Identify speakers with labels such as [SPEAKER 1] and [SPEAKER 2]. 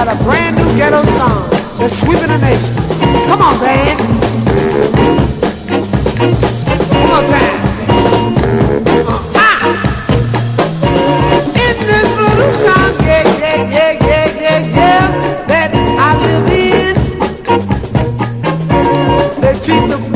[SPEAKER 1] got a brand new ghetto song that's sweeping the nation. Come on, band. One more time. In this little town, yeah, that I live in, they treat the